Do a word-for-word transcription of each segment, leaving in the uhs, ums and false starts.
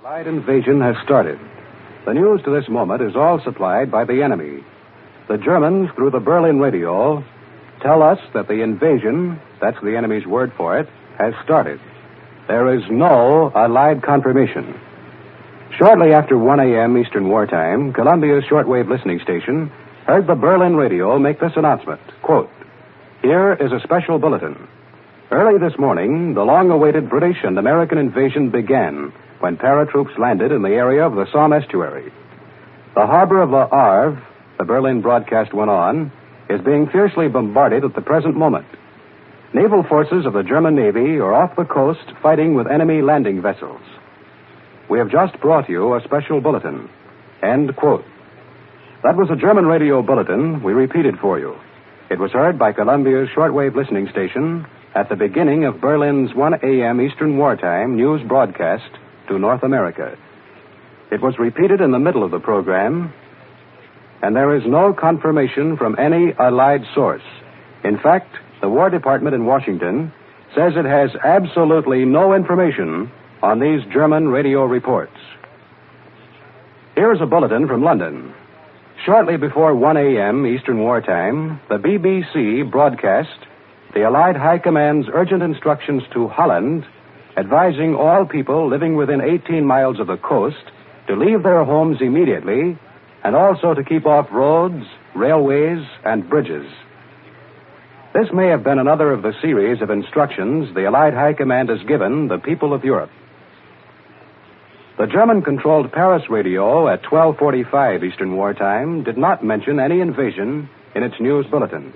Allied invasion has started. The news to this moment is all supplied by the enemy. The Germans, through the Berlin radio, tell us that the invasion, that's the enemy's word for it, has started. There is no Allied confirmation. Shortly after one a.m. Eastern Wartime, Columbia's shortwave listening station heard the Berlin radio make this announcement. Quote, "Here is a special bulletin. Early this morning, the long-awaited British and American invasion began when paratroops landed in the area of the Somme estuary. The harbor of Le Havre," the Berlin broadcast went on, "is being fiercely bombarded at the present moment. Naval forces of the German Navy are off the coast fighting with enemy landing vessels. We have just brought you a special bulletin." End quote. That was a German radio bulletin we repeated for you. It was heard by Columbia's shortwave listening station at the beginning of Berlin's one a.m. Eastern Wartime news broadcast to North America. It was repeated in the middle of the program, and there is no confirmation from any Allied source. In fact, the War Department in Washington says it has absolutely no information on these German radio reports. Here's a bulletin from London. Shortly before one a.m. Eastern Wartime, the B B C broadcast the Allied High Command's urgent instructions to Holland, advising all people living within eighteen miles of the coast to leave their homes immediately and also to keep off roads, railways, and bridges. This may have been another of the series of instructions the Allied High Command has given the people of Europe. The German-controlled Paris radio at twelve forty-five Eastern Wartime did not mention any invasion in its news bulletins.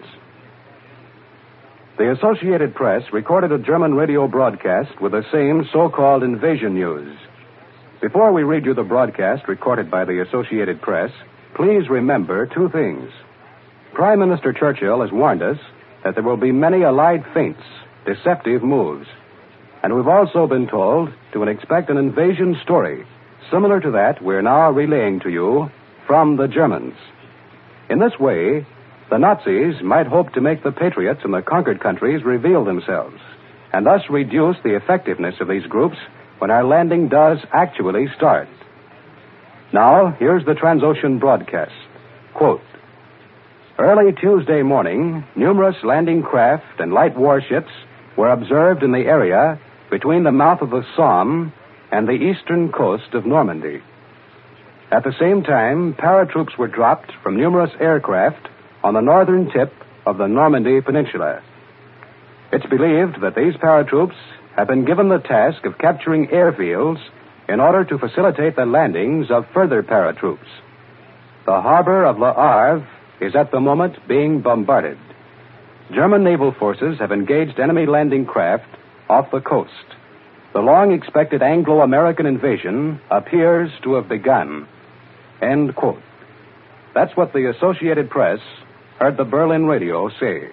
The Associated Press recorded a German radio broadcast with the same so-called invasion news. Before we read you the broadcast recorded by the Associated Press, please remember two things. Prime Minister Churchill has warned us that there will be many Allied feints, deceptive moves. And we've also been told to expect an invasion story similar to that we're now relaying to you from the Germans. In this way, the Nazis might hope to make the patriots in the conquered countries reveal themselves, and thus reduce the effectiveness of these groups when our landing does actually start. Now, here's the Transocean broadcast. Quote, "Early Tuesday morning, numerous landing craft and light warships were observed in the area between the mouth of the Somme and the eastern coast of Normandy. At the same time, paratroops were dropped from numerous aircraft on the northern tip of the Normandy Peninsula. It's believed that these paratroops have been given the task of capturing airfields in order to facilitate the landings of further paratroops. The harbor of Le Havre is at the moment being bombarded. German naval forces have engaged enemy landing craft off the coast. The long-expected Anglo-American invasion appears to have begun." End quote. That's what the Associated Press heard the Berlin radio say.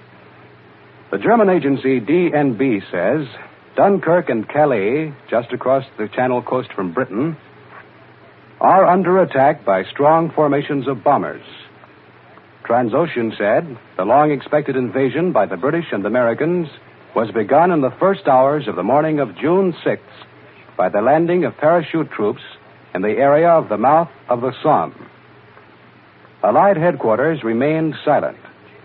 The German agency D N B says Dunkirk and Calais, just across the Channel coast from Britain, are under attack by strong formations of bombers. Transocean said the long-expected invasion by the British and Americans was begun in the first hours of the morning of June sixth by the landing of parachute troops in the area of the mouth of the Somme. Allied headquarters remained silent.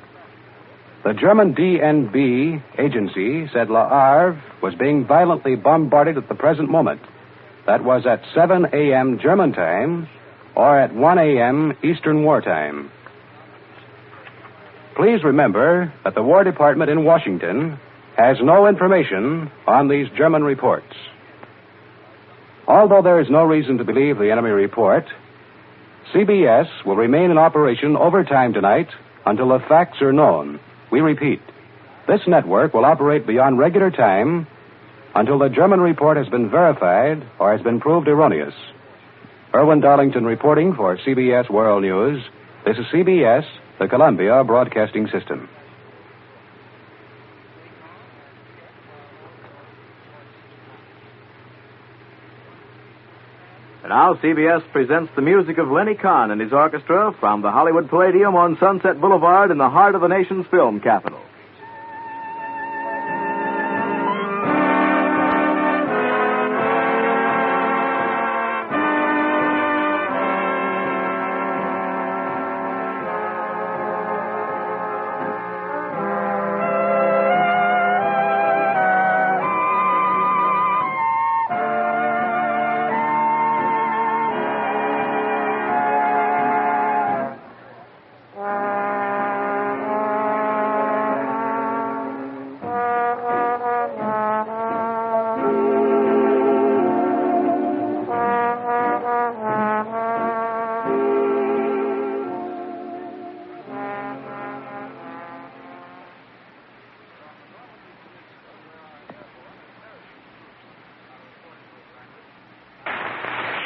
The German D N B agency said Le Havre was being violently bombarded at the present moment. That was at seven a.m. German time or at one a.m. Eastern Wartime. Please remember that the War Department in Washington has no information on these German reports. Although there is no reason to believe the enemy report, C B S will remain in operation overtime tonight until the facts are known. We repeat, this network will operate beyond regular time until the German report has been verified or has been proved erroneous. Irwin Darlington reporting for C B S World News. This is C B S, the Columbia Broadcasting System. And now C B S presents the music of Lenny Kahn and his orchestra from the Hollywood Palladium on Sunset Boulevard in the heart of the nation's film capital.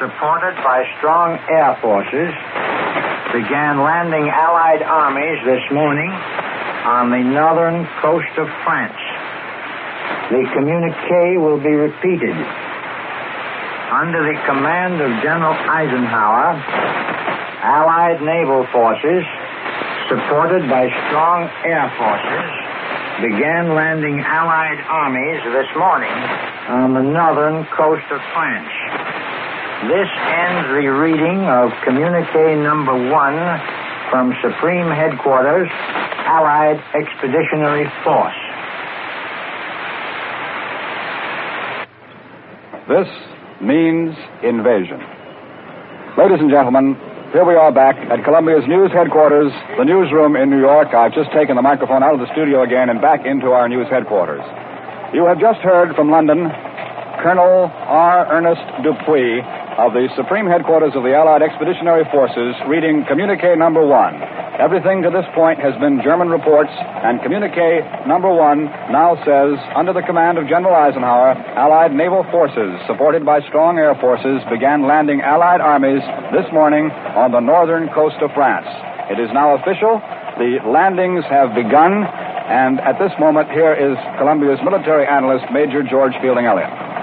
supported by strong air forces, began landing Allied armies this morning on the northern coast of France. The communique will be repeated. Under the command of General Eisenhower, Allied naval forces, supported by strong air forces, began landing Allied armies this morning on the northern coast of France. This ends the reading of communique number one from Supreme Headquarters, Allied Expeditionary Force. This means invasion. Ladies and gentlemen, here we are back at Columbia's news headquarters, the newsroom in New York. I've just taken the microphone out of the studio again and back into our news headquarters. You have just heard from London Colonel R. Ernest Dupuy of the Supreme Headquarters of the Allied Expeditionary Forces reading communique number one. Everything to this point has been German reports, and communique number one now says, under the command of General Eisenhower, Allied naval forces, supported by strong air forces, began landing Allied armies this morning on the northern coast of France. It is now official. The landings have begun, and at this moment, here is Columbia's military analyst, Major George Fielding Elliott.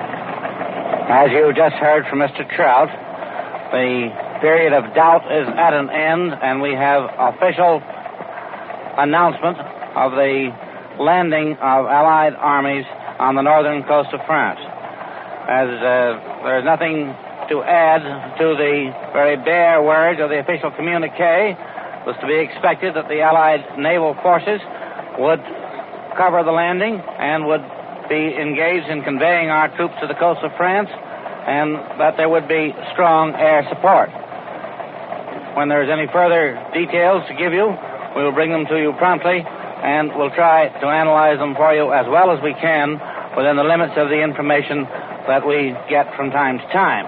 As you just heard from Mister Trout, the period of doubt is at an end, and we have official announcement of the landing of Allied armies on the northern coast of France. As uh, there's nothing to add to the very bare words of the official communique, it was to be expected that the Allied naval forces would cover the landing and would be engaged in conveying our troops to the coast of France, and that there would be strong air support. When there's any further details to give you, we will bring them to you promptly, and we'll try to analyze them for you as well as we can within the limits of the information that we get from time to time.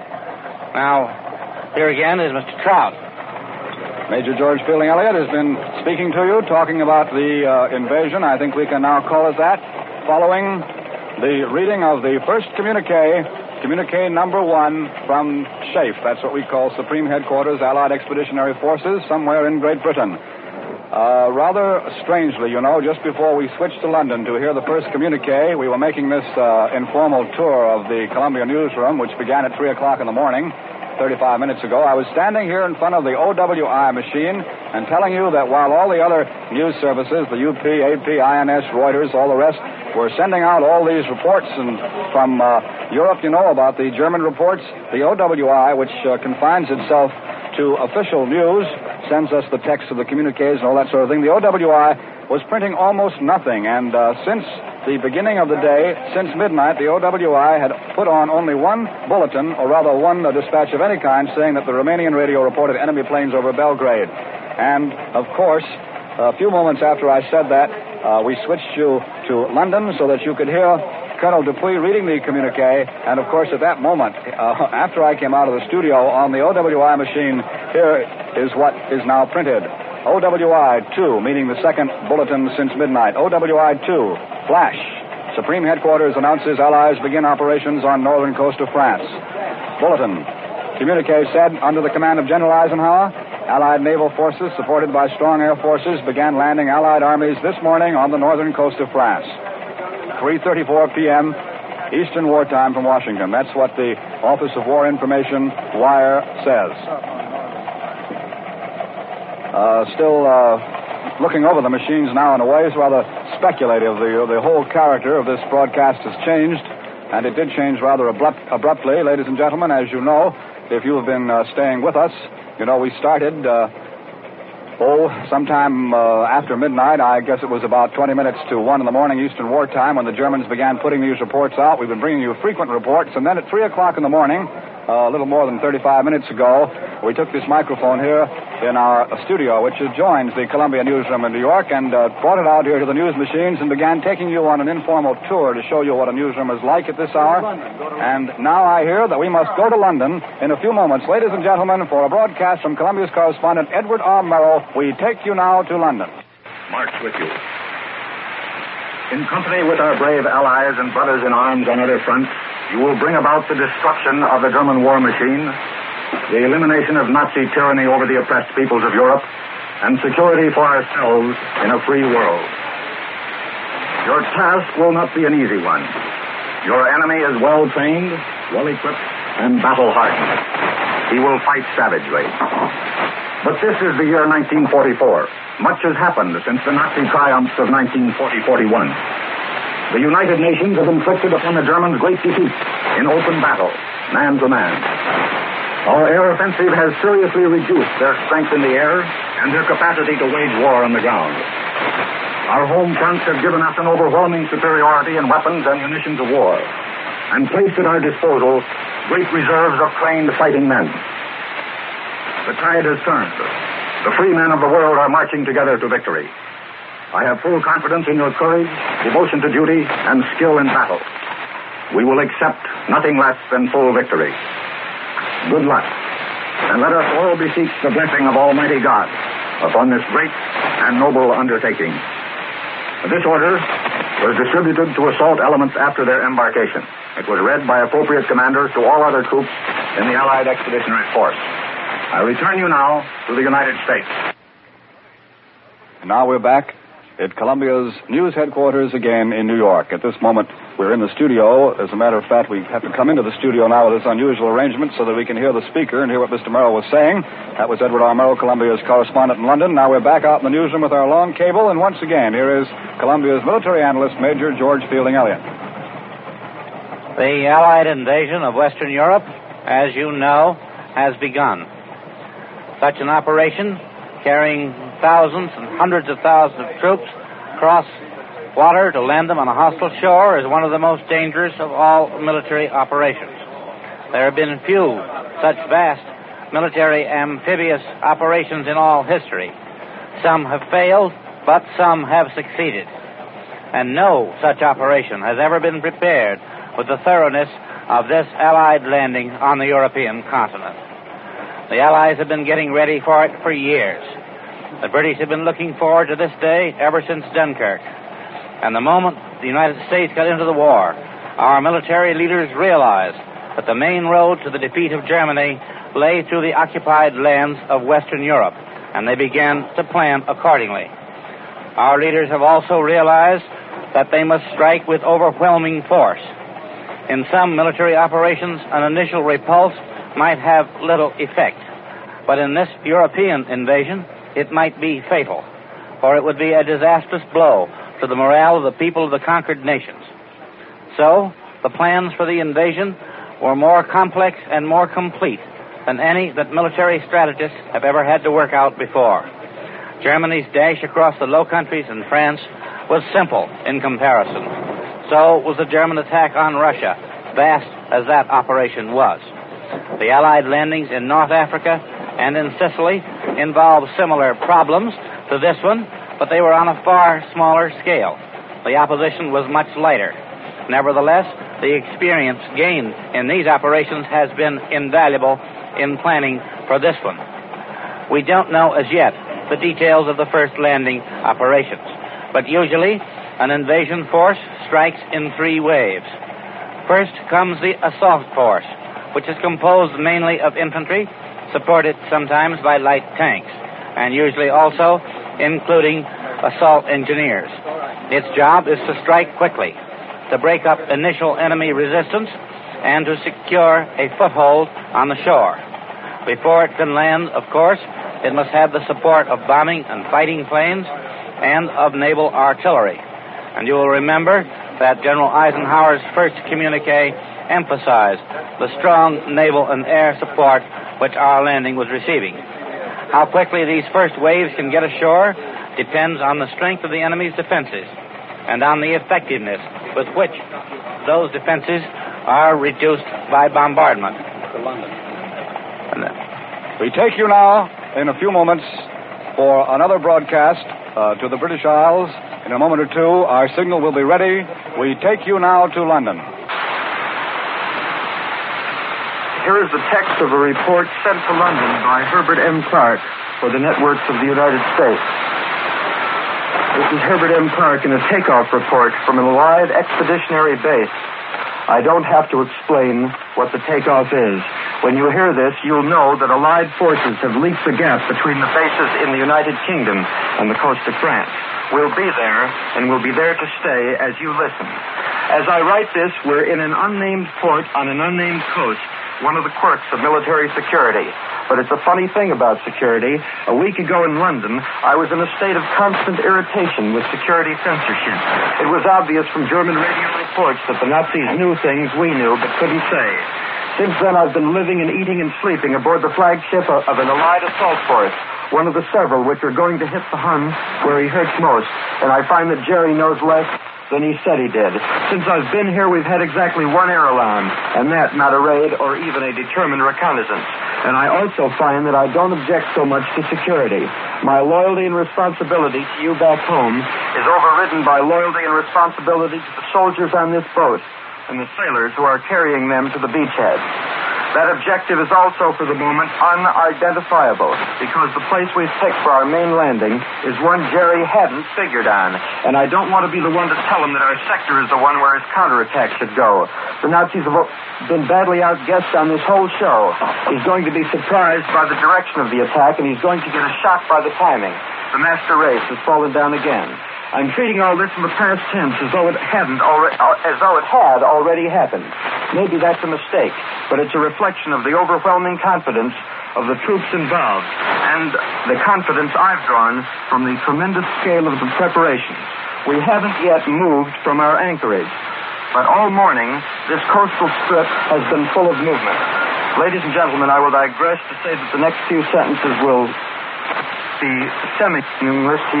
Now, here again is Mister Trout. Major George Fielding Elliott has been speaking to you, talking about the uh, invasion. I think we can now call it that, following the reading of the first communique, communique number one from SHAEF. That's what we call Supreme Headquarters, Allied Expeditionary Forces, somewhere in Great Britain. Uh, rather strangely, you know, just before we switched to London to hear the first communique, we were making this uh, informal tour of the Columbia newsroom, which began at three o'clock in the morning, thirty-five minutes ago. I was standing here in front of the O W I machine and telling you that while all the other news services, the U P, A P, I N S, Reuters, all the rest, were sending out all these reports and from uh, Europe, you know, about the German reports, the O W I, which uh, confines itself to official news, sends us the text of the communiques and all that sort of thing. The O W I was printing almost nothing, and uh, since the beginning of the day, since midnight, the O W I had put on only one bulletin, or rather one uh, dispatch of any kind, saying that the Romanian radio reported enemy planes over Belgrade. And, of course, a few moments after I said that, uh, we switched you to London so that you could hear Colonel Dupuy reading the communique, and, of course, at that moment, uh, after I came out of the studio on the O W I machine, here is what is now printed. O W I two, meaning the second bulletin since midnight. O W I two, flash. Supreme Headquarters announces Allies begin operations on northern coast of France. Bulletin. Communique said, under the command of General Eisenhower, Allied naval forces, supported by strong air forces, began landing Allied armies this morning on the northern coast of France. three thirty-four p.m. Eastern Wartime from Washington. That's what the Office of War Information wire says. Uh, still uh, looking over the machines now in a way is rather speculative. The, the whole character of this broadcast has changed, and it did change rather abrupt, abruptly. Ladies and gentlemen, as you know, if you have been uh, staying with us, you know we started, uh, oh, sometime uh, after midnight. I guess it was about twenty minutes to one in the morning Eastern Wartime when the Germans began putting these reports out. We've been bringing you frequent reports, and then at three o'clock in the morning, Uh, a little more than thirty-five minutes ago, we took this microphone here in our studio, which adjoins the Columbia newsroom in New York, and uh, brought it out here to the news machines and began taking you on an informal tour to show you what a newsroom is like at this hour. And now I hear that we must go to London in a few moments. Ladies and gentlemen, for a broadcast from Columbia's correspondent Edward R. Merrill, we take you now to London. March with you. In company with our brave allies and brothers in arms on other fronts, you will bring about the destruction of the German war machine, the elimination of Nazi tyranny over the oppressed peoples of Europe, and security for ourselves in a free world. Your task will not be an easy one. Your enemy is well trained, well equipped, and battle hardened. He will fight savagely. But this is the year nineteen forty-four. Much has happened since the Nazi triumphs of nineteen forty forty-one. The United Nations have inflicted upon the Germans great defeat in open battle, man to man. Our air offensive has seriously reduced their strength in the air and their capacity to wage war on the ground. Our home fronts have given us an overwhelming superiority in weapons and munitions of war, and placed at our disposal great reserves of trained fighting men. The tide has turned. The free men of the world are marching together to victory. I have full confidence in your courage, devotion to duty, and skill in battle. We will accept nothing less than full victory. Good luck, and let us all beseech the blessing of Almighty God upon this great and noble undertaking. This order was distributed to assault elements after their embarkation. It was read by appropriate commanders to all other troops in the Allied Expeditionary Force. I return you now to the United States. And now we're back at Columbia's news headquarters again in New York. At this moment, we're in the studio. As a matter of fact, we have to come into the studio now with this unusual arrangement so that we can hear the speaker and hear what Mister Merrill was saying. That was Edward R. Merrill, Columbia's correspondent in London. Now we're back out in the newsroom with our long cable, and once again, here is Columbia's military analyst, Major George Fielding Elliott. The Allied invasion of Western Europe, as you know, has begun. Such an operation, carrying thousands and hundreds of thousands of troops across water to land them on a hostile shore, is one of the most dangerous of all military operations. There have been few such vast military amphibious operations in all history. Some have failed, but some have succeeded. And no such operation has ever been prepared with the thoroughness of this Allied landing on the European continent. The Allies have been getting ready for it for years. The British have been looking forward to this day ever since Dunkirk. And the moment the United States got into the war, our military leaders realized that the main road to the defeat of Germany lay through the occupied lands of Western Europe, and they began to plan accordingly. Our leaders have also realized that they must strike with overwhelming force. In some military operations, an initial repulse might have little effect. But in this European invasion, it might be fatal, for it would be a disastrous blow to the morale of the people of the conquered nations. So, the plans for the invasion were more complex and more complete than any that military strategists have ever had to work out before. Germany's dash across the Low Countries and France was simple in comparison. So was the German attack on Russia, vast as that operation was. The Allied landings in North Africa and in Sicily involved similar problems to this one, but they were on a far smaller scale. The opposition was much lighter. Nevertheless, the experience gained in these operations has been invaluable in planning for this one. We don't know as yet the details of the first landing operations, but usually an invasion force strikes in three waves. First comes the assault force, which is composed mainly of infantry, supported sometimes by light tanks, and usually also including assault engineers. Its job is to strike quickly, to break up initial enemy resistance, and to secure a foothold on the shore. Before it can land, of course, it must have the support of bombing and fighting planes and of naval artillery. And you will remember that General Eisenhower's first communique emphasized the strong naval and air support which our landing was receiving. How quickly these first waves can get ashore depends on the strength of the enemy's defenses and on the effectiveness with which those defenses are reduced by bombardment. To London. We take you now, in a few moments, for another broadcast uh, to the British Isles. In a moment or two, our signal will be ready. We take you now to London. Here is the text of a report sent to London by Herbert M. Clark for the networks of the United States. This is Herbert M. Clark in a takeoff report from a live expeditionary base I don't have to explain what the takeoff is. When you hear this, you'll know that Allied forces have leaped the gap between the bases in the United Kingdom and the coast of France. We'll be there, and we'll be there to stay as you listen. As I write this, we're in an unnamed port on an unnamed coast, one of the quirks of military security. But it's a funny thing about security. A week ago in London, I was in a state of constant irritation with security censorship. It was obvious from German radio reports that the Nazis knew things we knew but couldn't say. Since then, I've been living and eating and sleeping aboard the flagship of, of an Allied assault force, one of the several which are going to hit the Hun where he hurts most. And I find that Jerry knows less than he said he did. Since I've been here, we've had exactly one air alarm, and that not a raid or even a determined reconnaissance. And I also find that I don't object so much to security. My loyalty and responsibility to you back home is overridden by loyalty and responsibility to the soldiers on this boat and the sailors who are carrying them to the beachhead. That objective is also, for the moment, unidentifiable, because the place we've picked for our main landing is one Jerry hadn't figured on. And I don't want to be the one to tell him that our sector is the one where his counterattack should go. The Nazis have been badly outguessed on this whole show. He's going to be surprised by the direction of the attack, and he's going to get a shock by the timing. The master race has fallen down again. I'm treating all this in the past tense as though it hadn't already, as though it had already happened. Maybe that's a mistake, but it's a reflection of the overwhelming confidence of the troops involved and the confidence I've drawn from the tremendous scale of the preparations. We haven't yet moved from our anchorage, but all morning this coastal strip has been full of movement. Ladies and gentlemen, I will digress to say that the next few sentences will be semi-English.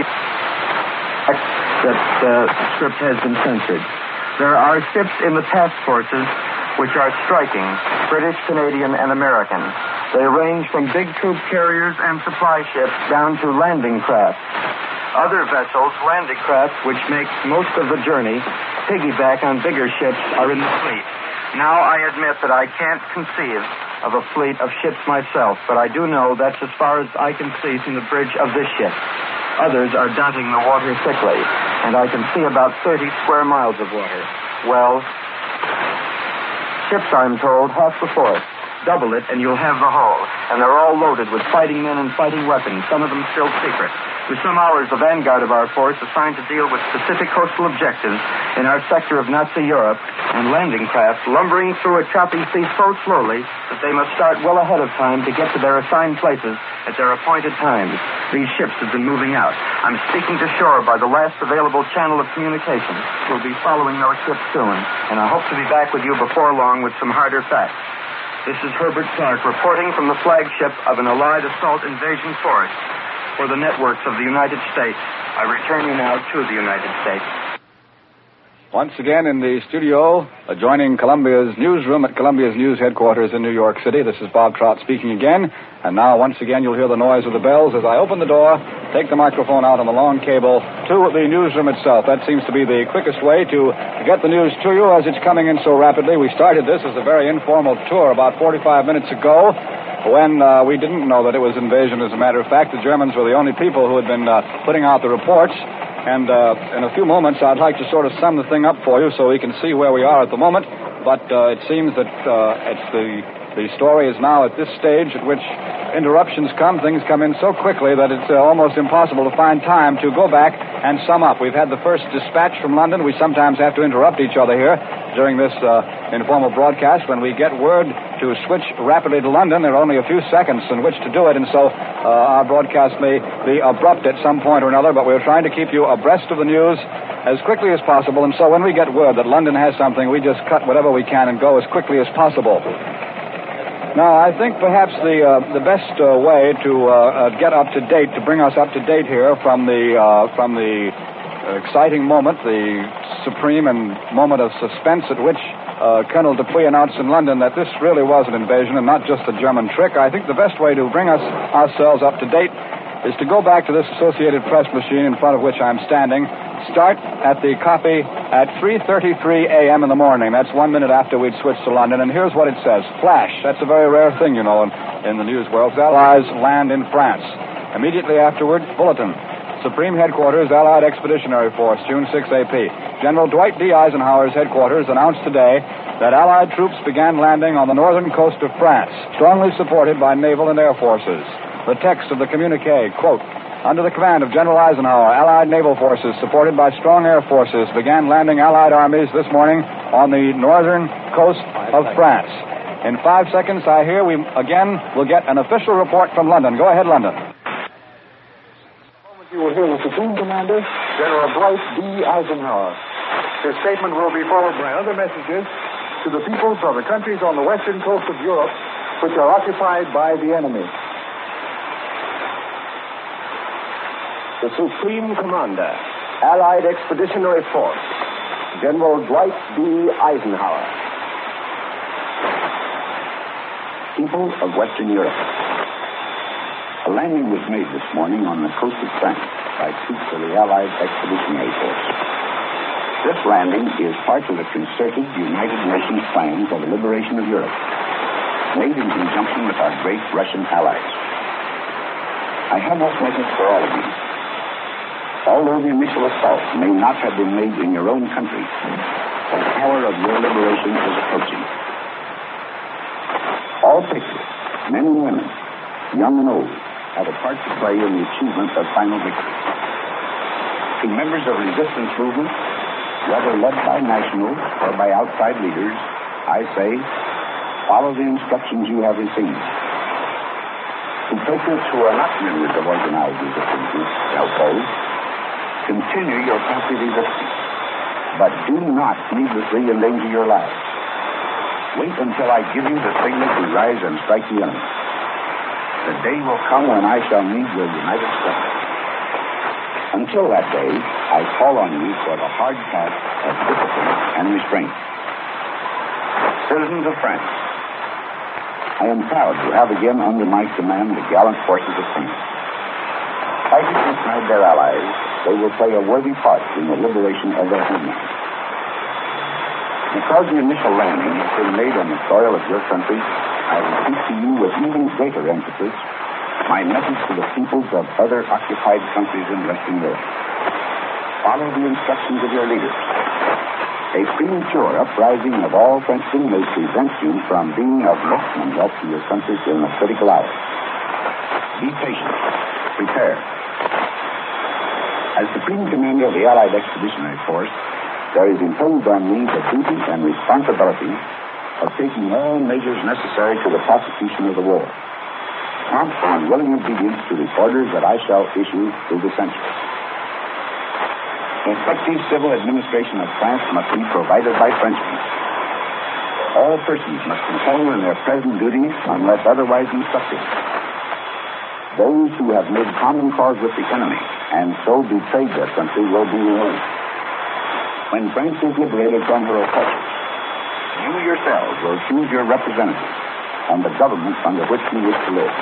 That uh, script has been censored. There are ships in the task forces which are striking, British, Canadian, and American. They range from big troop carriers and supply ships down to landing craft. Other vessels, landing craft, which make most of the journey, piggyback on bigger ships, are in the fleet. Now I admit that I can't conceive of a fleet of ships myself, but I do know that's as far as I can see from the bridge of this ship. Others are dotting the water thickly, and I can see about thirty square miles of water. Well, ships, I'm told, half the force. Double it, and you'll have the whole. And they're all loaded with fighting men and fighting weapons, some of them still secret. With some hours, the vanguard of our force assigned to deal with specific coastal objectives in our sector of Nazi Europe, and landing craft lumbering through a choppy sea so slowly that they must start well ahead of time to get to their assigned places at their appointed times. These ships have been moving out. I'm speaking to shore by the last available channel of communication. We'll be following those ships soon, and I hope to be back with you before long with some harder facts. This is Herbert Clark reporting from the flagship of an Allied assault invasion force for the networks of the United States. I return you now to the United States. Once again in the studio, adjoining Columbia's newsroom at Columbia's news headquarters in New York City. This is Bob Trout speaking again. And now, once again, you'll hear the noise of the bells as I open the door, take the microphone out on the long cable to the newsroom itself. That seems to be the quickest way to get the news to you as it's coming in so rapidly. We started this as a very informal tour about forty-five minutes ago when uh, we didn't know that it was invasion. As a matter of fact, the Germans were the only people who had been uh, putting out the reports. And uh, in a few moments, I'd like to sort of sum the thing up for you so we can see where we are at the moment. But uh, it seems that uh, it's the the story is now at this stage at which interruptions come. Things come in so quickly that it's uh, almost impossible to find time to go back and sum up. We've had the first dispatch from London. We sometimes have to interrupt each other here during this uh, informal broadcast. When we get word to switch rapidly to London, there are only a few seconds in which to do it, and so uh, our broadcast may be abrupt at some point or another, but we're trying to keep you abreast of the news as quickly as possible, and so when we get word that London has something, we just cut whatever we can and go as quickly as possible. Now, I think perhaps the uh, the best uh, way to uh, uh, get up to date, to bring us up to date here from the uh, from the exciting moment, the supreme and moment of suspense at which uh, Colonel Dupuy announced in London that this really was an invasion and not just a German trick. I think the best way to bring us ourselves up to date is to go back to this Associated Press machine in front of which I'm standing. Start at the copy at three thirty-three a.m. in the morning. That's one minute after we'd switched to London. And here's what it says. Flash. That's a very rare thing, you know, in, in the news world. Allies land in France. Immediately afterward, bulletin. Supreme Headquarters, Allied Expeditionary Force, June sixth A P. General Dwight D. Eisenhower's headquarters announced today that Allied troops began landing on the northern coast of France, strongly supported by naval and air forces. The text of the communique, quote, under the command of General Eisenhower, Allied naval forces supported by strong air forces began landing Allied armies this morning on the northern coast of France. In five seconds, I hear we again will get an official report from London. Go ahead, London. You will hear the Supreme Commander, General Dwight D. Eisenhower. His statement will be followed by other messages to the peoples of the countries on the western coast of Europe which are occupied by the enemy. The Supreme Commander, Allied Expeditionary Force, General Dwight D. Eisenhower. People of Western Europe. A landing was made this morning on the coast of France by troops of the Allied Expeditionary Force. This landing is part of the concerted United Nations plan for the liberation of Europe, made in conjunction with our great Russian allies. I have this message for all of you. Although the initial assault may not have been made in your own country, the hour of your liberation is approaching. All patriots, men and women, young and old, have a part to play in the achievement of final victory. To members of resistance movements, whether led by nationals or by outside leaders, I say, follow the instructions you have received. To patriots who are not members of organized resistance groups, opposed, continue your passive resistance, but do not needlessly endanger your lives. Wait until I give you the signal to rise and strike the enemy. The day will come when I shall need your united strength. Until that day, I call on you for the hard task of discipline and restraint. Citizens of France, I am proud to have again under my command the gallant forces of France. Fighting beside their allies, they will play a worthy part in the liberation of their homeland. Because the initial landing has been made on the soil of your country, I repeat to you with even greater emphasis my message to the peoples of other occupied countries in Western Europe. Follow the instructions of your leaders. A premature uprising of all Frenchmen may prevent you from being of maximum help to your countries in a critical hour. Be patient. Prepare. As Supreme Commander of the Allied Expeditionary Force, there is imposed on me the duty and responsibility of taking all measures necessary to the prosecution of the war, prompt and willing obedience to the orders that I shall issue through the centuries. Effective civil administration of France must be provided by Frenchmen. All persons must continue in their present duties unless otherwise instructed. Those who have made common cause with the enemy and so betrayed their country will be removed. When France is liberated from her oppressors, you yourselves will choose your representatives and the government under which you wish to live.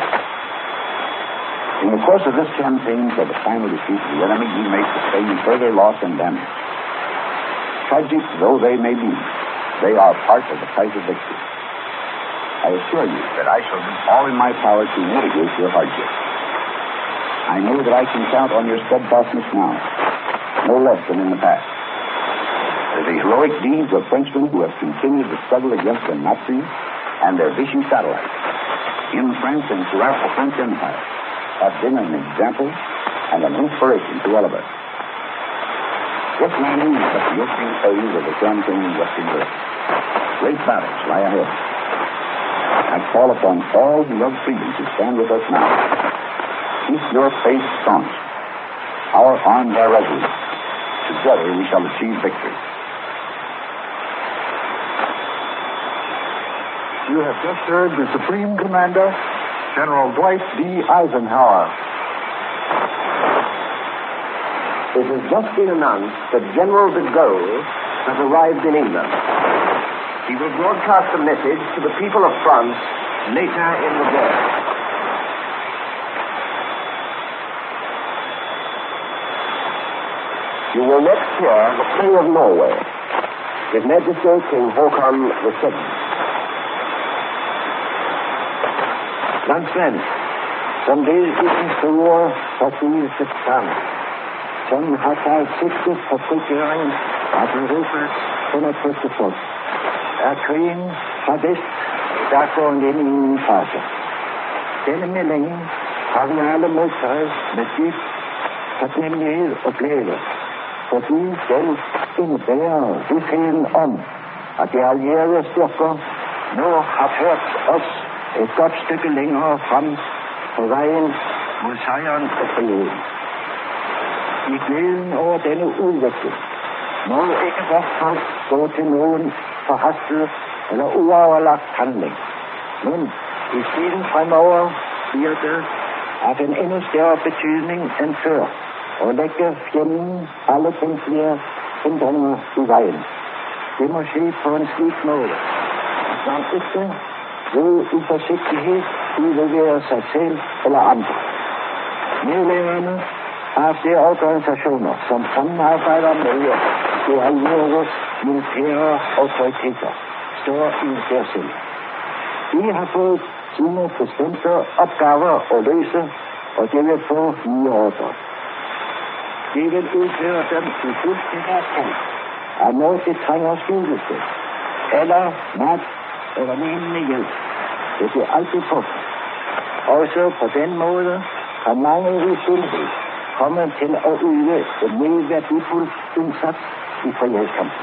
In the course of this campaign for the final defeat of the enemy, you may sustain further loss and damage. Tragic though they may be, they are part of the price of victory. I assure you that I shall do all in my power to mitigate your hardships. I know that I can count on your steadfastness now, no less than in the past. The heroic deeds of Frenchmen who have continued the struggle against the Nazis and their vicious satellites in France and throughout the French Empire have been an example and an inspiration to all of us. This landing is but the opening phase of the campaign in Western Europe. Great battles lie ahead. I call upon all who love freedom to stand with us now. Keep your faith strong. Our arms are resolute. Together we shall achieve victory. You have just heard the Supreme Commander, General Dwight D. Eisenhower. It has just been announced that General de Gaulle has arrived in England. He will broadcast a message to the people of France later in the day. You will next hear the King of Norway, His Majesty King Håkon the Second. Landsmenn, som blir uten store partiets stand, som har taget sigte på frigjøringen av Europas undertrykte folk. er krigen fra vest, der går ind i en ny fase. Denne melding har vi alle modtaget med dyb taknemmelighed og glæde, fordi den indebærer vidstheden om, at de allierede styrker nu har ført os et godt stykke længere frem på vejen mod sejren og friheden. I glæden over denne udvikling må ikke vores folk gå til nogen forhastet eller uoverlagt handling. Men i tiden fremover bliver det af en endnu større betydning end før at lægge fjenden alle tænkelige hindringer i vejen. Det må ske på en slik måde, at man ikke ved i forsigtighed udleverer sig selv eller andre. Medlemmerne af flere organisationer, som samarbejder med de allierede militære autoriteter, står i en særstilling. De har fået sine bestemte opgaver at løse, og de vil få nye ordre. De vil udføre dem i fuldstændig erkendt, at når de trænger skjulelse, eller mad, eller lignende hjælp, vil de altid få. Også på den måde kan mange i fuldhed komme til at yde en mere værdifuld indsats i frihedskampen.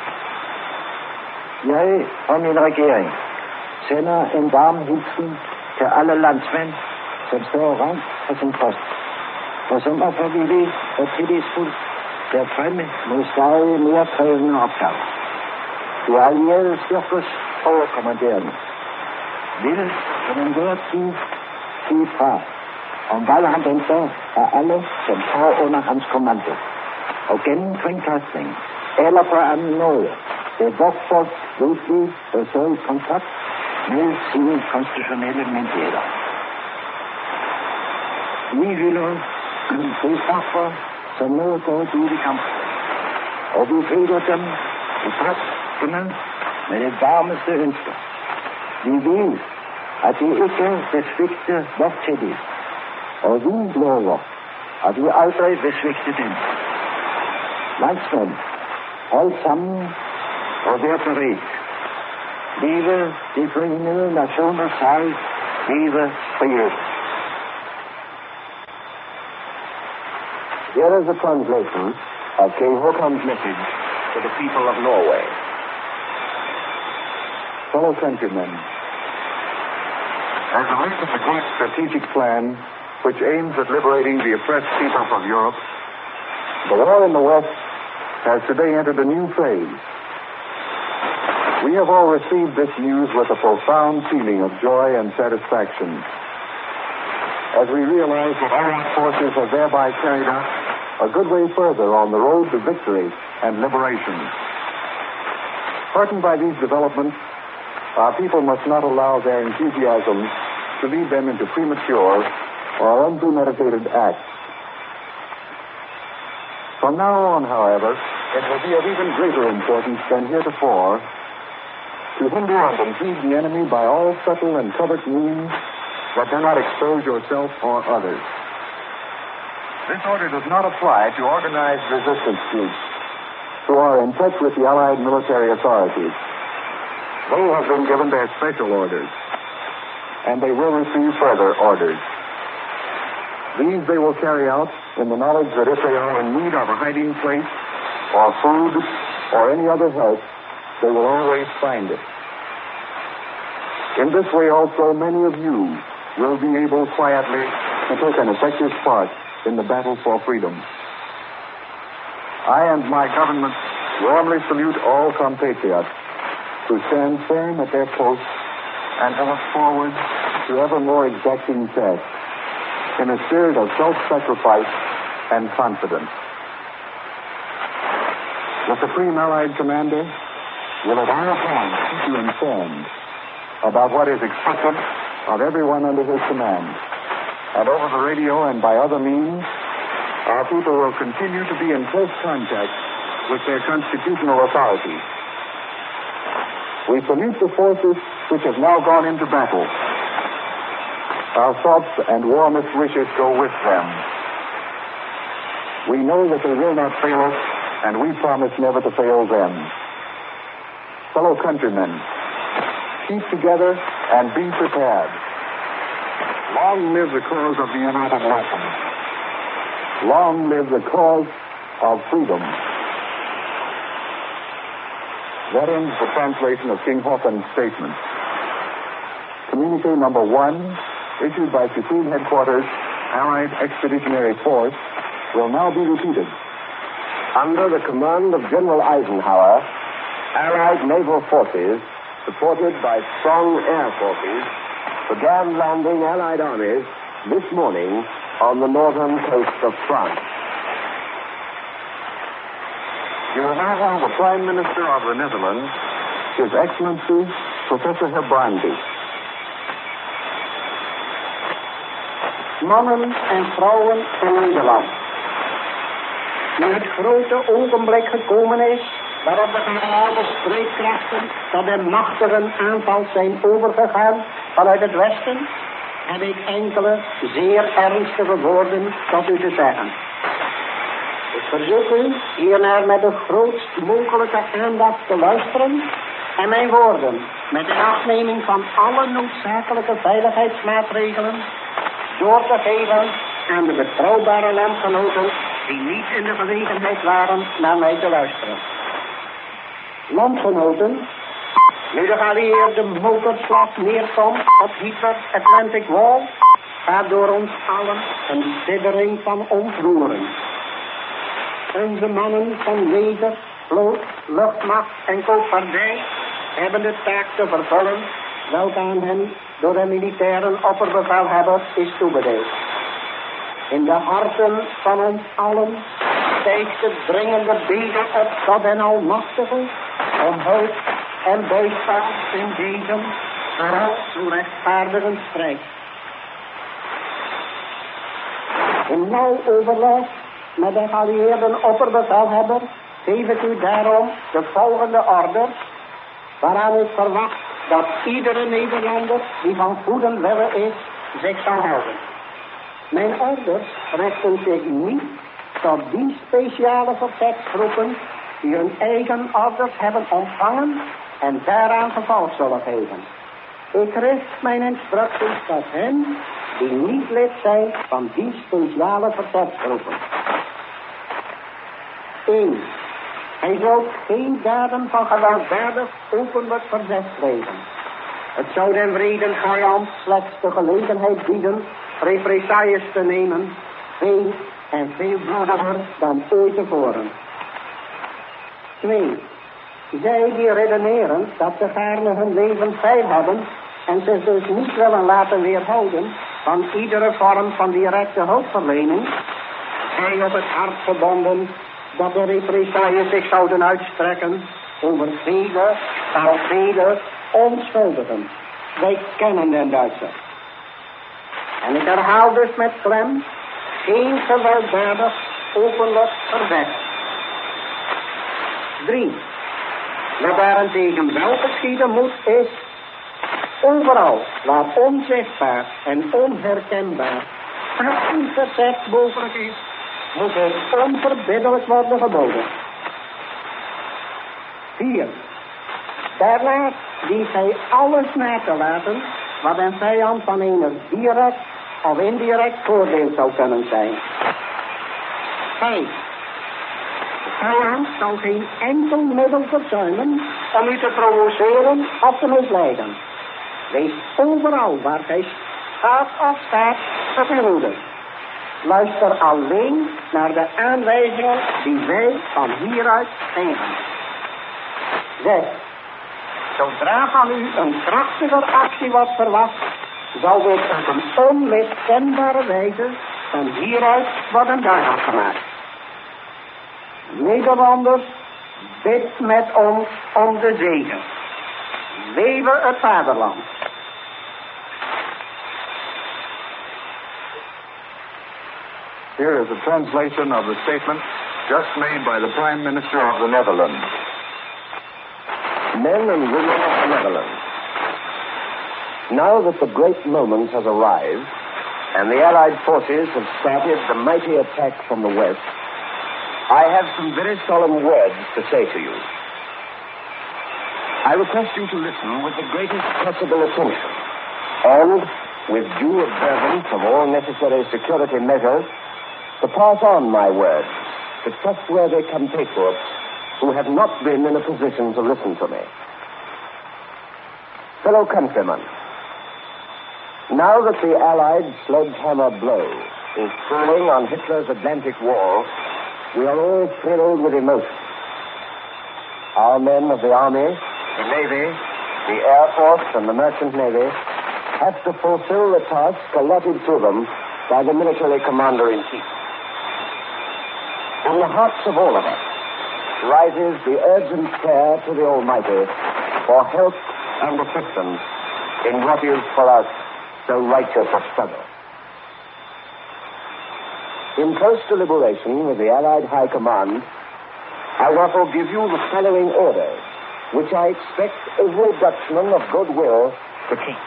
Jeg og min regering sender en varm hilsen til alle landsmænd, som står rank på sin post, og som er frivillige og tillidsfuldt der fremme mod stadig mere krævende opgaver. De allierede styrkers overkommanderende vil som en hver tid sige fra om hvad han venter af alle, som står under hans kommando, og gennem kringkastning eller på anden måde det vort folk virkelig og så i kontakt med sine konstitutionelle myndigheder. Vi hylder de straffer, som nu går ud i kampen, og vi følger dem i præstene med det varmeste ønsker. Vi ved, at de ikke vil svigte vores tillid, og vi lover, at vi aldrig vil svigte dem. Landsmænd, hold sammen og vær beredt. Leve de forenede nationers sejr, leve frihed. Here is a translation of King Håkon's message to the people of Norway. Fellow countrymen, as a result of the great strategic plan which aims at liberating the oppressed peoples of Europe, the war in the West has today entered a new phase. We have all received this news with a profound feeling of joy and satisfaction, as we realize that our forces have thereby carried us a good way further on the road to victory and liberation. Heartened by these developments, our people must not allow their enthusiasm to lead them into premature or unpremeditated acts. From now on, however, it will be of even greater importance than heretofore to hinder and impede the enemy by all subtle and covert means that do not expose yourself or others. This order does not apply to organized resistance groups who are in touch with the Allied military authorities. They have been given their special orders, and they will receive further orders. These they will carry out in the knowledge that if they are in need of a hiding place, or food, or any other help, they will always find it. In this way also many of you will be able quietly to take an effective part in the battle for freedom. I and my government warmly salute all compatriots who stand firm at their posts and to look forward to ever more exacting tasks in a spirit of self-sacrifice and confidence. The Supreme Allied Commander will at all times keep you informed about what is expected of everyone under his command. And over the radio and by other means, our people will continue to be in close contact with their constitutional authorities. We salute the forces which have now gone into battle. Our thoughts and warmest wishes go with them. We know that they will not fail us, and we promise never to fail them. fellow countrymen, keep together and be prepared. Long live the cause of the United Nations. Long live the cause of freedom. That ends the translation of King Haakon's statement. Communique number one, issued by Supreme Headquarters, Allied Expeditionary Force, will now be repeated. Under the command of General Eisenhower, Allied naval forces, supported by strong air forces, began landing Allied armies this morning on the northern coast of France. You will now have the Prime Minister of the Netherlands, His Excellency Professor Herbrandy. Mannen en vrouwen van Nederland. Nu het grote ogenblik gekomen is waarop de generaal strijdkrachten tot een machtige aanval zijn overgegaan vanuit het westen, heb ik enkele zeer ernstige woorden tot u te zeggen. Ik verzoek u hiernaar met de grootst mogelijke aandacht te luisteren en mijn woorden met de afneming van alle noodzakelijke veiligheidsmaatregelen door te geven aan de betrouwbare landgenoten die niet in de gelegenheid waren naar mij te luisteren. Landgenoten, nu de geallieerde mokerslag neerkomt op Hitler Atlantic Wall, gaat door ons allen een siddering van ontroering. Onze mannen van leger, vloot, luchtmacht en koopvaardij hebben de taak te vervullen welke aan hen door de militairen opperbevelhebber is toebedeeld. In de harten van ons allen stijgt de dringende bede op God en Almachtige om hulp en bijstand in deze vooral zo rechtvaardige strijd. In nauw overleg met de geallieerde opperbevelhebber geef ik u daarom de volgende order, waaraan ik verwacht dat iedere Nederlander die van goede wille is, zich zal houden. Mijn orders richten zich niet tot die speciale verzetsgroepen die hun eigen orders hebben ontvangen en daaraan gevolg zullen geven. Ik richt mijn instructies tot hen die niet lid zijn van die speciale verzetsgroepen. één. Hij zal geen daden van gewelddadig openlijk verzet plegen. Het zou den wreden vijand slechts de gelegenheid bieden represailles te nemen, veel en veel bloediger dan ooit tevoren. twee. Zij die redeneren dat ze gaarne hun leven veilig hebben en zich dus niet willen laten weerhouden van iedere vorm van directe hulpverlening, zij op het hart verbonden dat de represailles zich zouden uitstrekken over vele, al vele onschuldigen. Wij kennen den Duitser. En ik herhaal dus met klem, geen gewelddadig openlijk verzet. drie. Wat daarentegen wel geschieden moet is, overal waar onzichtbaar en onherkenbaar een verzet mogelijk is, moet het onverbiddelijk worden geboden. vier. Daarnaast dient hij alles na te laten wat een vijand van een direct of indirect voordeel zou kunnen zijn. vijf. De vijand zal geen enkel middel verzuimen om u te provoceren of te misleiden. Wees overal waar gij staat of staat op uw hoede. Luister alleen naar de aanwijzingen die wij van hieruit geven. zes. Zodra van u een krachtiger actie wordt verwacht, zal dit op een onmiskenbare wijze van hieruit worden duidelijk gemaakt. Nederlanders, bid met ons om de zegen. Leve het vaderland. Here is a translation of the statement just made by the Prime Minister of the Netherlands. Men and women of the Netherlands, now that the great moment has arrived and the Allied forces have started the mighty attack from the west, I have some very solemn words to say to you. I request you to listen with the greatest possible attention and, with due observance of all necessary security measures, to pass on my words to trustworthy compatriots who have not been in a position to listen to me. Fellow countrymen, now that the Allied sledgehammer blow is falling on Hitler's Atlantic wall, we are all thrilled with emotion. Our men of the Army, the Navy, the Air Force, and the Merchant Navy have to fulfill the task allotted to them by the military commander-in-chief. In the hearts of all of us rises the urgent prayer to the Almighty for help and assistance in what is for us so righteous a struggle. In close deliberation with the Allied High Command, I therefore give you the following orders, which I expect every Dutchman of goodwill to keep.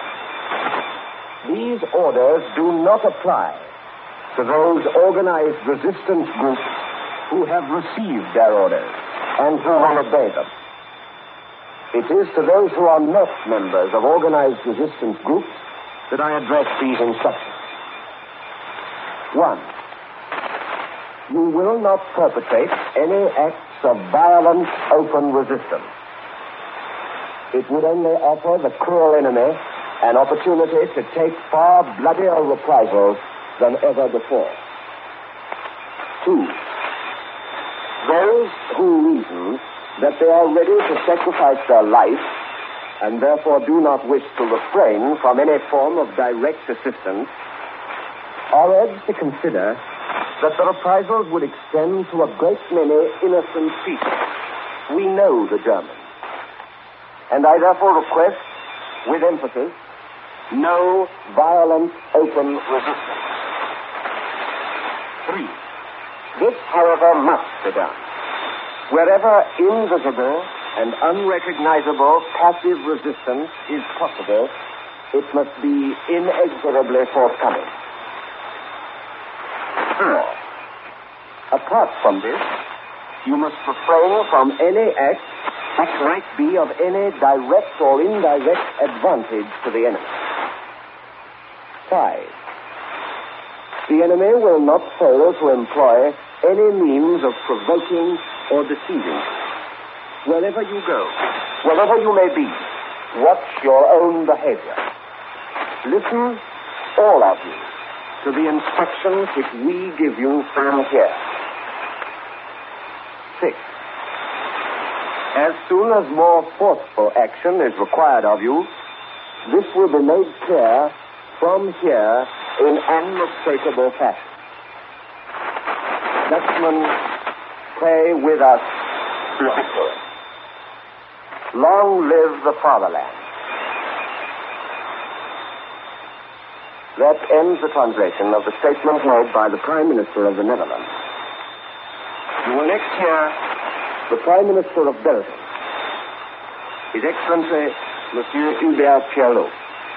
These orders do not apply to those organized resistance groups who have received their orders and who will obey them. It is to those who are not members of organized resistance groups that I address these instructions. One, you will not perpetrate any acts of violent open resistance. It would only offer the cruel enemy an opportunity to take far bloodier reprisals than ever before. Two, those who reason that they are ready to sacrifice their life and therefore do not wish to refrain from any form of direct assistance are urged to consider that the reprisals would extend to a great many innocent people. We know the Germans. And I therefore request, with emphasis, no violent open resistance. Three, this, however, must be done. Wherever invisible and unrecognizable passive resistance is possible, it must be inexorably forthcoming. Four, apart from this, you must refrain from any act which might be of any direct or indirect advantage to the enemy. Five, the enemy will not fail to employ any means of provoking or deceiving. Wherever you go, wherever you may be, watch your own behavior. Listen, all of you, to the instructions which we give you from here. Six, as soon as more forceful action is required of you, this will be made clear from here in unmistakable fashion. Dutchmen, pray with us for victory. Long live the fatherland. That ends the translation of the statement made by the Prime Minister of the Netherlands. You will next hear the Prime Minister of Belgium, His Excellency Monsieur Hubert Pierlot.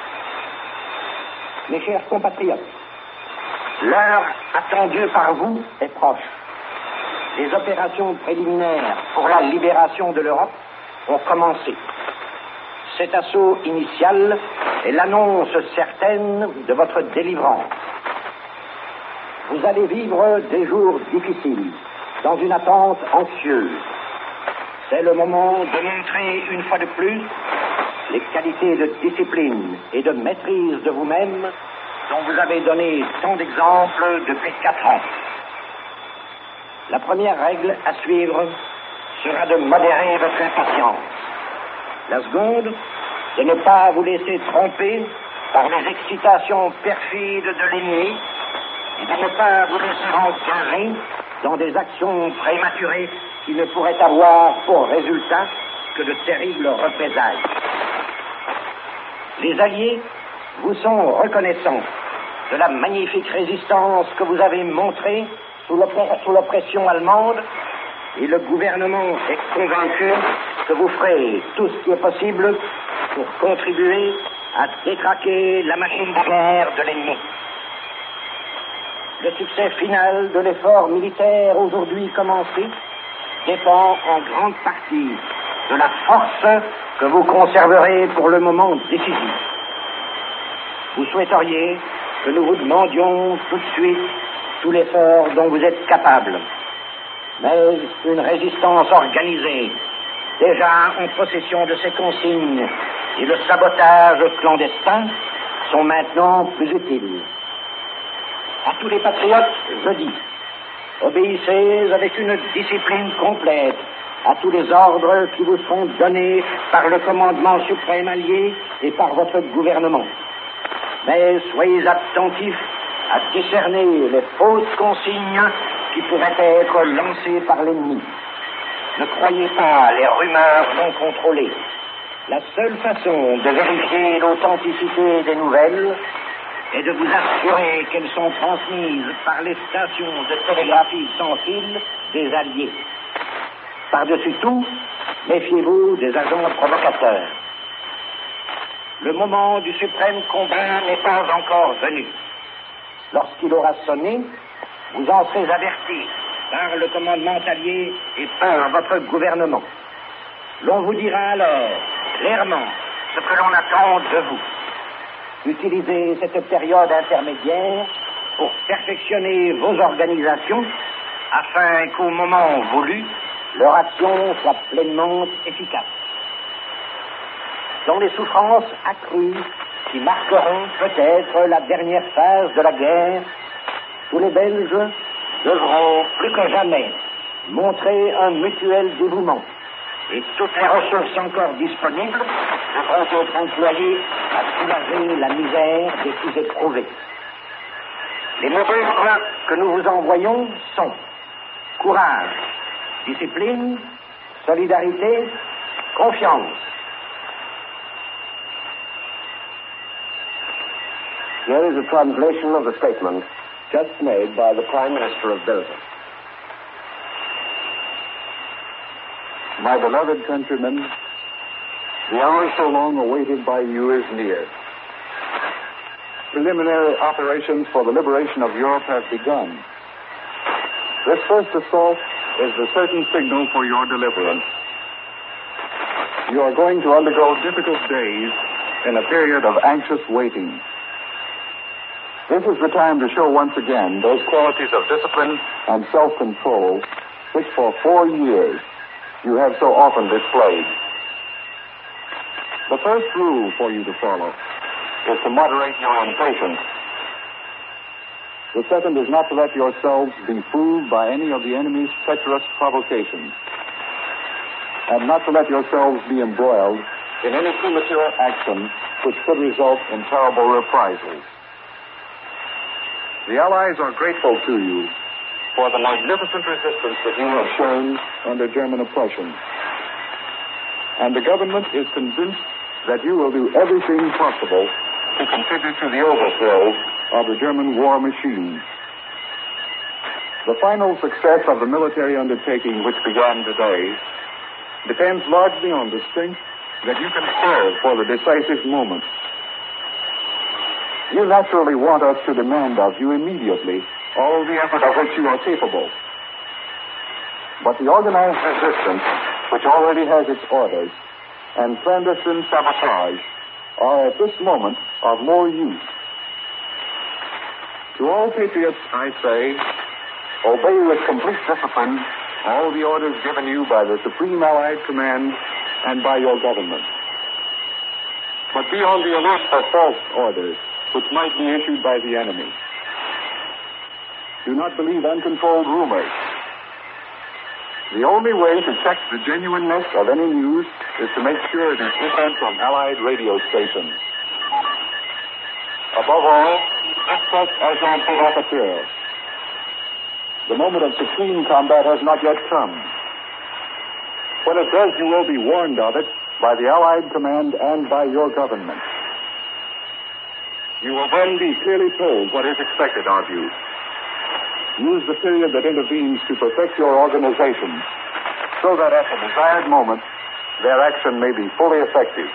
Mes chers compatriotes, l'heure attendue par vous est proche. Les opérations préliminaires pour la libération de l'Europe ont commencé. Cet assaut initial est l'annonce certaine de votre délivrance. Vous allez vivre des jours difficiles, dans une attente anxieuse. C'est le moment de montrer une fois de plus les qualités de discipline et de maîtrise de vous-même dont vous avez donné tant d'exemples depuis quatre ans. La première règle à suivre sera de modérer votre impatience. La seconde, de ne pas vous laisser tromper par les excitations perfides de l'ennemi et de ne pas vous laisser engager dans des actions prématurées qui ne pourraient avoir pour résultat que de terribles représailles. Les Alliés vous sont reconnaissants de la magnifique résistance que vous avez montrée sous l'oppression allemande et le gouvernement est convaincu que vous ferez tout ce qui est possible pour contribuer à détraquer la machine de guerre de l'ennemi. Le succès final de l'effort militaire aujourd'hui commencé dépend en grande partie de la force que vous conserverez pour le moment décisif. Vous souhaiteriez que nous vous demandions tout de suite tout l'effort dont vous êtes capable. Mais une résistance organisée, déjà en possession de ses consignes, et le sabotage clandestin sont maintenant plus utiles. À tous les patriotes, je dis, obéissez avec une discipline complète à tous les ordres qui vous sont donnés par le commandement suprême allié et par votre gouvernement. Mais soyez attentifs à discerner les fausses consignes qui pourraient être lancées par l'ennemi. Ne croyez pas les rumeurs non contrôlées. La seule façon de vérifier l'authenticité des nouvelles est de vous assurer qu'elles sont transmises par les stations de télégraphie sans fil des Alliés. Par-dessus tout, méfiez-vous des agents provocateurs. Le moment du suprême combat n'est pas encore venu. Lorsqu'il aura sonné, vous en serez avertis par le commandement allié et par votre gouvernement. L'on vous dira alors clairement ce que l'on attend de vous. Utilisez cette période intermédiaire pour perfectionner vos organisations afin qu'au moment voulu, leur action soit pleinement efficace. Dans les souffrances accrues qui marqueront peut-être la dernière phase de la guerre, tous les Belges devront plus que jamais montrer un mutuel dévouement et toutes les ressources encore disponibles devront être employées à soulager la misère des plus éprouvés. Les mots d'ordre que nous vous envoyons sont courage, discipline, solidarité, confiance. Here is a translation of the statement just made by the Prime Minister of Belgium. My beloved countrymen, the hour so long awaited by you is near. Preliminary operations for the liberation of Europe have begun. This first assault is the certain signal for your deliverance. You are going to undergo difficult days in a period of anxious waiting. This is the time to show once again those qualities of discipline and self-control which for four years you have so often displayed. The first rule for you to follow is to moderate your impatience. The second is not to let yourselves be fooled by any of the enemy's treacherous provocations, and not to let yourselves be embroiled in any premature action which could result in terrible reprisals. The Allies are grateful to you for the magnificent resistance that you have shown under German oppression. And the government is convinced that you will do everything possible to contribute to the overthrow of the German war machine. The final success of the military undertaking which began today depends largely on the strength that you can serve for the decisive moment. You naturally want us to demand of you immediately all the effort of which you are capable. But the organized resistance, which already has its orders, and clandestine sabotage are at this moment of more use. To all patriots, I say, obey with complete discipline all the orders given you by the Supreme Allied Command and by your government. But be on the alert for false orders, which might be issued by the enemy. Do not believe uncontrolled rumors. The only way to check the genuineness of any news is to make sure it is sent from Allied radio stations. Above all, trust agent provocateur. The moment of supreme combat has not yet come. When it does, you will be warned of it by the Allied command and by your government. You will then be clearly told what is expected of you. Use the period that intervenes to perfect your organizations so that at the desired moment their action may be fully effective.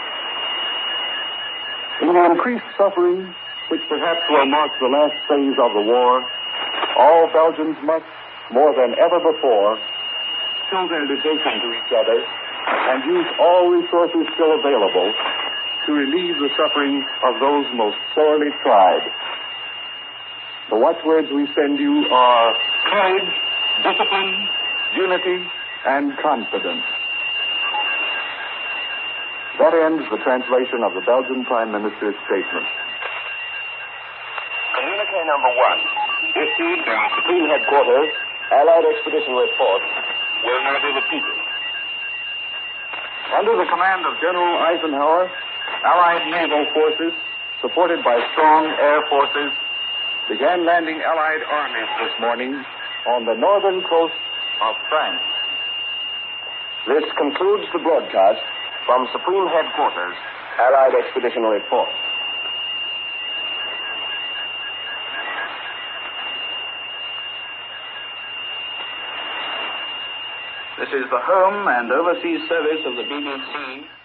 In the increased suffering, which perhaps will mark the last phase of the war, all Belgians must, more than ever before, show their devotion to each other and use all resources still available to relieve the suffering of those most sorely tried. The watchwords we send you are courage, discipline, unity, and confidence. That ends the translation of the Belgian Prime Minister's statement. Communique number one. Issued from Supreme Headquarters, Allied Expeditionary Force, will now be repeated. Under the command of General Eisenhower, Allied naval forces, supported by strong air forces, began landing Allied armies this morning on the northern coast of France. This concludes the broadcast from Supreme Headquarters, Allied Expeditionary Force. This is the home and overseas service of the B B C